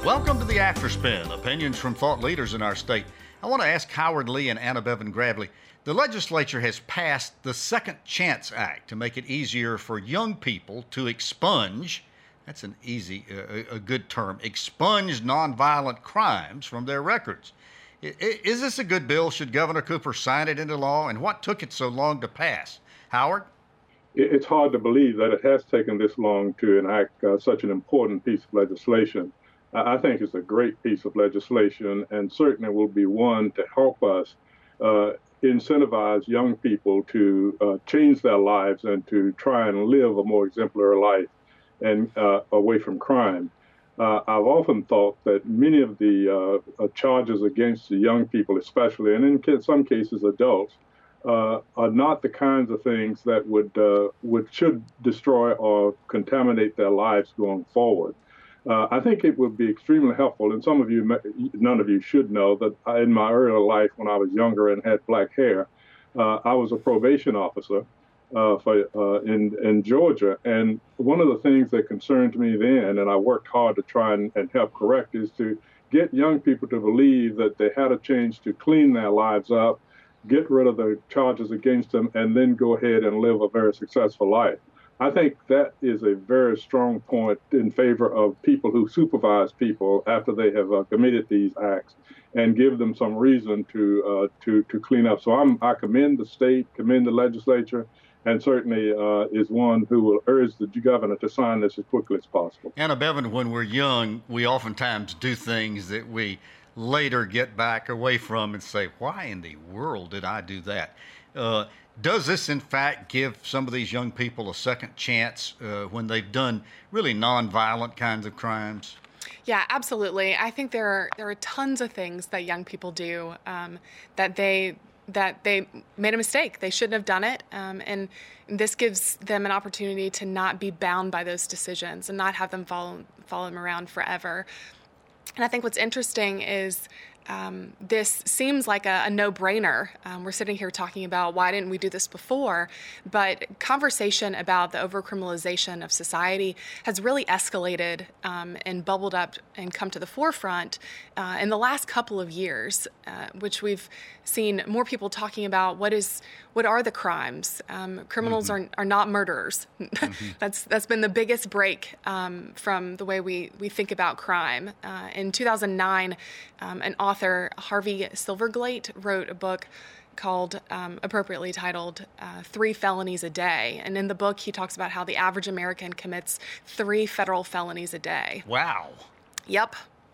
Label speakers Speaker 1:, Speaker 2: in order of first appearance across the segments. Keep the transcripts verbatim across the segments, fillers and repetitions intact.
Speaker 1: Welcome to the Afterspin, opinions from thought leaders in our state. I want to ask Howard Lee and Anna Bevan Gravley. The legislature has passed the Second Chance Act to make it easier for young people to expunge, that's an easy, uh, a good term, expunge nonviolent crimes from their records. I, is this a good bill? Should Governor Cooper sign it into law? And what took it so long to pass? Howard?
Speaker 2: It's hard to believe that it has taken this long to enact uh, such an important piece of legislation. I think it's a great piece of legislation and certainly will be one to help us uh, incentivize young people to uh, change their lives and to try and live a more exemplary life and uh, away from crime. Uh, I've often thought that many of the uh, charges against the young people especially, and in some cases adults, uh, are not the kinds of things that would, uh, would should destroy or contaminate their lives going forward. Uh, I think it would be extremely helpful, and some of you, none of you should know that in my earlier life when I was younger and had black hair, uh, I was a probation officer uh, for, uh, in, in Georgia. And one of the things that concerned me then, and I worked hard to try and, and help correct, is to get young people to believe that they had a chance to clean their lives up, get rid of the charges against them, and then go ahead and live a very successful life. I think that is a very strong point in favor of people who supervise people after they have uh, committed these acts and give them some reason to uh, to to clean up. So I'm, I commend the state, commend the legislature, and certainly uh, is one who will urge the governor to sign this as quickly as possible.
Speaker 1: Anna Bevan, when we're young, we oftentimes do things that we later get back away from and say, why in the world did I do that? Uh, Does this, in fact, give some of these young people a second chance uh, when they've done really nonviolent kinds of crimes?
Speaker 3: Yeah, absolutely. I think there are there are tons of things that young people do um, that they that they made a mistake. They shouldn't have done it, um, and this gives them an opportunity to not be bound by those decisions and not have them follow follow them around forever. And I think what's interesting is Um, this seems like a, a no-brainer. Um, we're sitting here talking about why didn't we do this before, but conversation about the overcriminalization of society has really escalated um, and bubbled up and come to the forefront uh, in the last couple of years, uh, which we've seen more people talking about what is what are the crimes. Um, criminals mm-hmm. are are not murderers. mm-hmm. That's that's been the biggest break um, from the way we, we think about crime. Uh, in two thousand nine, um, an author, Harvey Silverglate, wrote a book called, um, appropriately titled, uh, Three Felonies a Day. And in the book, he talks about how the average American commits three federal felonies a day.
Speaker 1: Wow.
Speaker 3: Yep.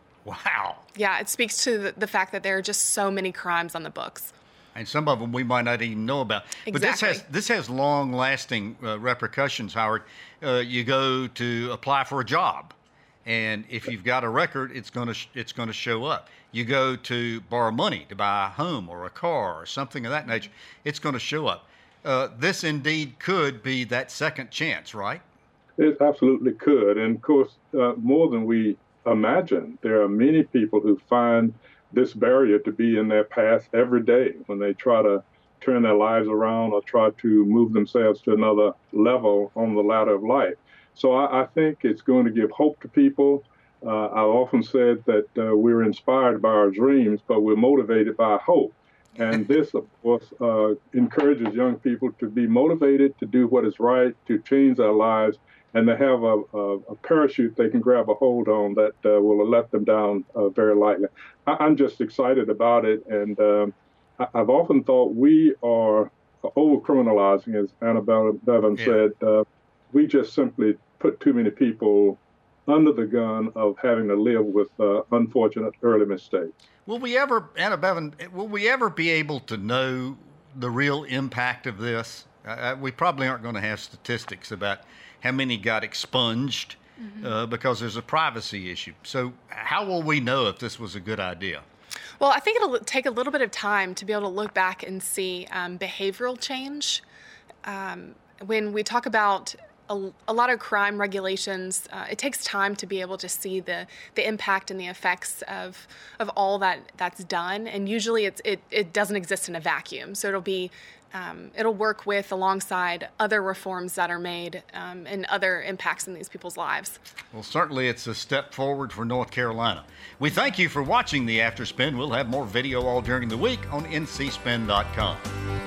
Speaker 1: Wow.
Speaker 3: Yeah, it speaks to the, the fact that there are just so many crimes on the books.
Speaker 1: And some of them we might not even know about.
Speaker 3: Exactly.
Speaker 1: But this has this has long-lasting uh, repercussions, Howard. Uh, you go to apply for a job, and if you've got a record, it's going to sh- it's going to show up. You go to borrow money to buy a home or a car or something of that nature, it's going to show up. Uh, this indeed could be that second chance, right?
Speaker 2: It absolutely could. And of course, uh, more than we imagine, there are many people who find this barrier to be in their path every day when they try to turn their lives around or try to move themselves to another level on the ladder of life. So I, I think it's going to give hope to people. Uh, I've often said that uh, we're inspired by our dreams, but we're motivated by hope. And this, of course, uh, encourages young people to be motivated to do what is right, to change their lives, and to have a, a, a parachute they can grab a hold on that uh, will let them down uh, very lightly. I, I'm just excited about it, and um, I, I've often thought we are over-criminalizing, as Anna Bevan yeah. said. Uh, we just simply put too many people under the gun of having to live with uh, unfortunate early mistakes.
Speaker 1: Will we ever, Anna Bevan, will we ever be able to know the real impact of this? Uh, we probably aren't going to have statistics about how many got expunged mm-hmm. uh, because there's a privacy issue. So how will we know if this was a good idea?
Speaker 3: Well, I think it'll take a little bit of time to be able to look back and see um, behavioral change. Um, when we talk about A, a lot of crime regulations, uh, it takes time to be able to see the, the impact and the effects of of all that that's done. And usually it's, it, it doesn't exist in a vacuum. So it'll be um, it'll work with alongside other reforms that are made um, and other impacts in these people's lives.
Speaker 1: Well, certainly it's a step forward for North Carolina. We thank you for watching the After Spin. We'll have more video all during the week on N C spin dot com.